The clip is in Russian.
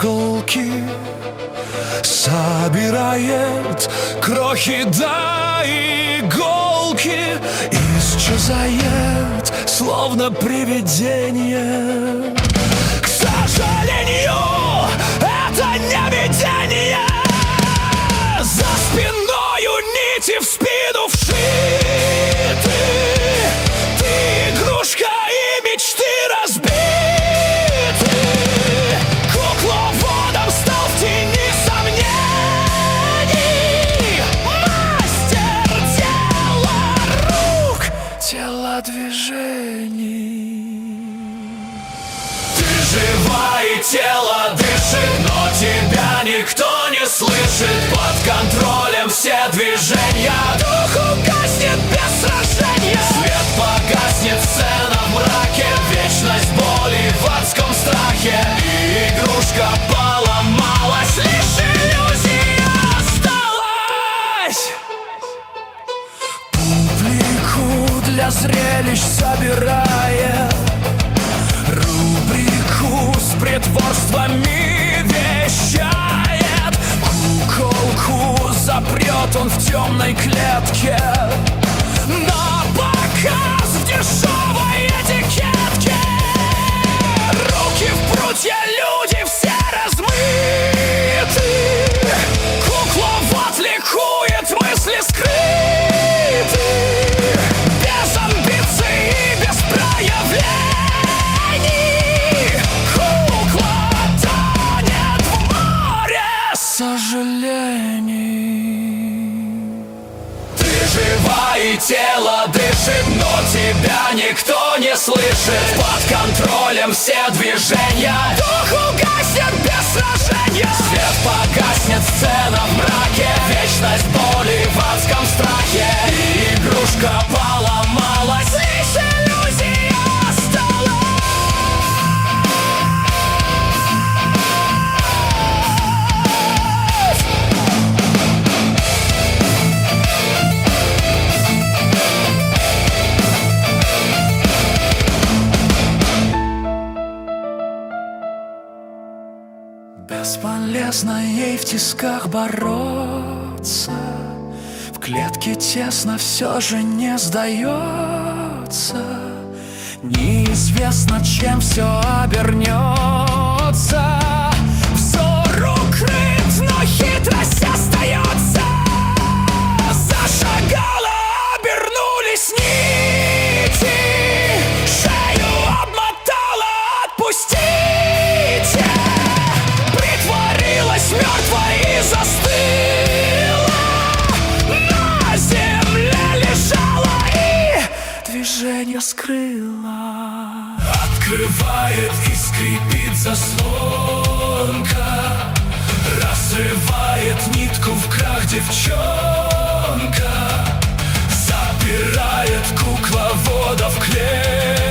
осколки, собирает крохи до иголки, исчезает, словно привидение. К сожалению, это не видение. За спиною нити в спину вшиты. Ты игрушка и мечты разбиты. Кукловодом стал в тени сомнений. Мастер дела рук, телодвижений. Ты жива и тело дышит, но тебя никто не слышит. Под контролем все движения. Дух угаснет без сражения. Свет погаснет, сцена в мраке. Вечность боли в адском страхе. И игрушка поломалась, лишь иллюзия осталась. Публику для зрелищ собирая, рубрику с притворствами вещает. Куколку запрет он в темной клетке, на показ в дешевой этикетке. Руки в прутья, люди все размыты. Кукловод ликует, мысли скрыты. Без амбиций и без проявлений. Кукла тонет в море сожалений. Ты жива и тело дышит, но тебя никто не слышит. Под контролем все движения. Дух угаснет без сражения. Свет погаснет, сцена в мраке. Вечность боли в адском страхе. И игрушка поломалась, лишь иллюзия осталась. Бесполезно ей в тисках бороться. В клетке тесно, все же не сдается. Неизвестно, чем все обернется. Взор укрыт, но хитрость остается. Зашагала, обернулись нити. Шею обмотала, отпустите. Притворилась мертвой и застыла. На земле лежала и движение скрыла. Открывает и скрипит заслонка. Разрывает нитку в крах девчонка. Запирает кукловода в клетку.